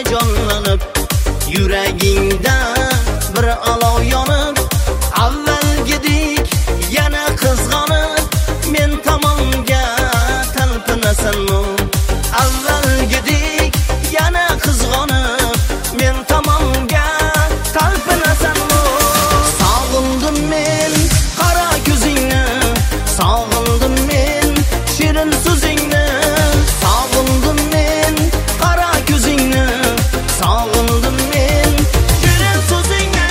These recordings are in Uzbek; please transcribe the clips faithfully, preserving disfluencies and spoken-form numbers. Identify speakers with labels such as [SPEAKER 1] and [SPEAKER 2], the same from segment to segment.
[SPEAKER 1] hayajonlanib, yuragingda bir olov yonib, avvalgidek yana qizg'onib, men tomonga talpinasanmi? Avvalgidek yana qizg'onib, men tomonga talpinasanmi? Sog'indim men qora ko'zingni, sog'indim men shirin so'zingni, sog'indim men qora ko'zingni, sog'indim men shirin so'zingni.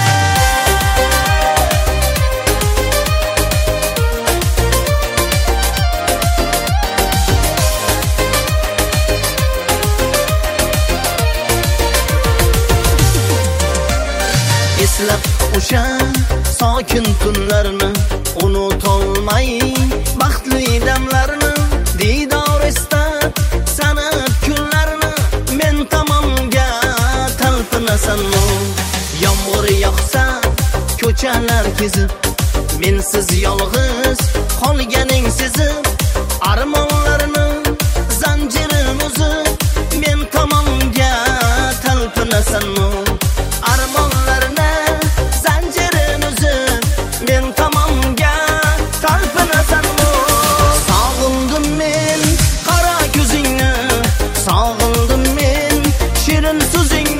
[SPEAKER 1] Eslab o'sha sokin tunlarni, unutolmay baxtli damlarni, diydor istab sanab kunlarni, men tomonga talpinasanmi? Yomg'ir yog'sa ko'chalar kezib, mensiz yolg'iz qolganing sezib, armonlarni zanjirim uzib, men tomonga talpinasanmi? Armonlarni zanjirim uzib, men tomonga talpinasanmi? Sog'indim men qora ko'zingni, sog'indim men shirin so'zingni.